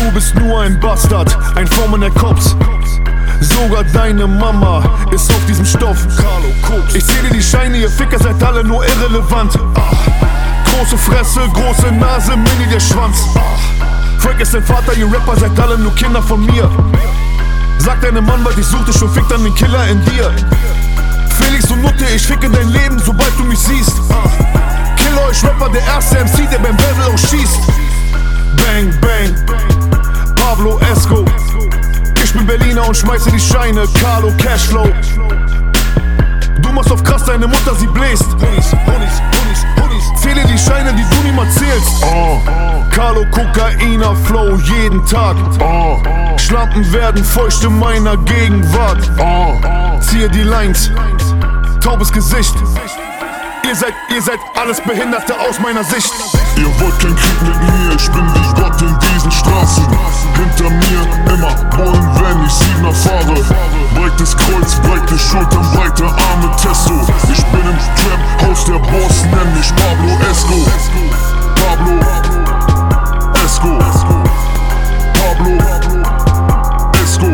Du bist nur ein Bastard, ein formender Kops. Sogar deine Mama ist auf diesem Stoff. Ich seh dir die Scheine, ihr Ficker seid alle nur irrelevant. Große Fresse, große Nase, Mini der Schwanz. Frank ist dein Vater, ihr Rapper seid alle nur Kinder von mir. Sag deinem Mann, weil ich suchte schon, fick dann den Killer in dir. Felix und Nutte, ich ficke dein Leben, sobald du mich siehst. Kill euch Rapper, der erste MC, der beim Battle auch schießt. Bang, bang, Pablo Esco. Ich bin Berliner und schmeiße die Scheine, Carlo Cashflow. Du machst auf krass, deine Mutter, sie bläst. Zähle die Scheine, die du niemals zählst. Carlo Kokainer Flow jeden Tag. Schlampen werden feucht in meiner Gegenwart. Ziehe die Lines, taubes Gesicht. Ihr seid alles Behinderte aus meiner Sicht. Ihr wollt kein Krieg mit mir, ich bin wie Gott in diesen Straßen. Hinter mir immer Bullen, wenn ich 7er fahre. Breites Kreuz, breite Schultern, breite Arme, Testo. Ich bin im Trap-Haus, der Boss nennt mich Pablo Esco. Pablo Esco. Pablo Esco.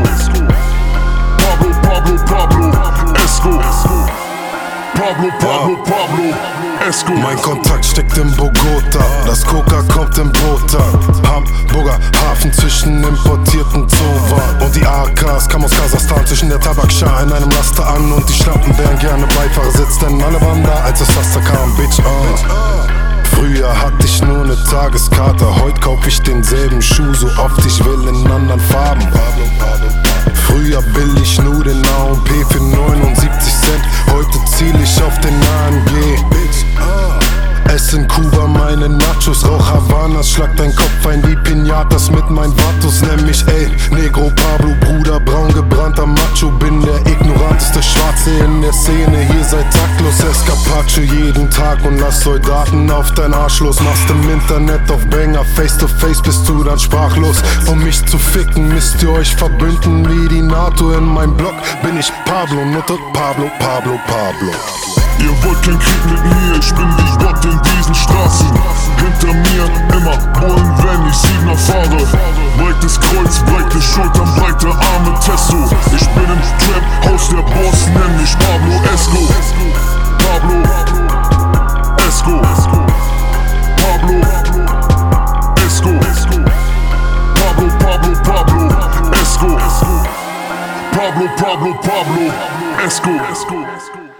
Pablo Esco. Pablo Esco. Mein Kontakt steckt in Bogota, das Coca kommt im Bota. Hamburger Hafen zwischen importierten Zowa. Und die AKs kamen aus Kasachstan zwischen der Tabakschar in einem Laster an. Und die Schlampen wären gerne Beifahrersitz, denn alle waren da, als das Laster kam, Bitch. Früher hatte ich nur ne Tageskarte, heute kauf ich denselben Schuh so oft ich will in anderen Farben. Früher billig Nudeln A&P für 79 Cent, heute ziel ich auf den AMG. Ess in Kuba meine Nachos, rauch Havanas, schlag dein Kopf ein, die Pinatas mit meinen Vatos. Nenn mich Negro Pablo, Bruder, braun gebrannter Macho. Bin der ignoranteste Schwarze in der Szene, hier seid taktlos. Escapacho jeden Tag und lass Soldaten auf dein Arsch los. Machst im Internet auf Banger, face to face bist du dann sprachlos. Um mich zu ficken müsst ihr euch verbünden wie die NATO. In meinem Block bin ich Pablo, Nutte, Pablo. Ihr wollt kein Krieg mit mir, ich bin wie Gott in diesen Straßen. Hinter mir immer Bullen, wenn ich 7er fahre. Breites Kreuz, breite Schultern, breite Arme, Testo. Ich bin im Trap-Haus, der Boss nennt mich Pablo Esco. Pablo Esco. Pablo Esco. Pablo Esco. Pablo Esco.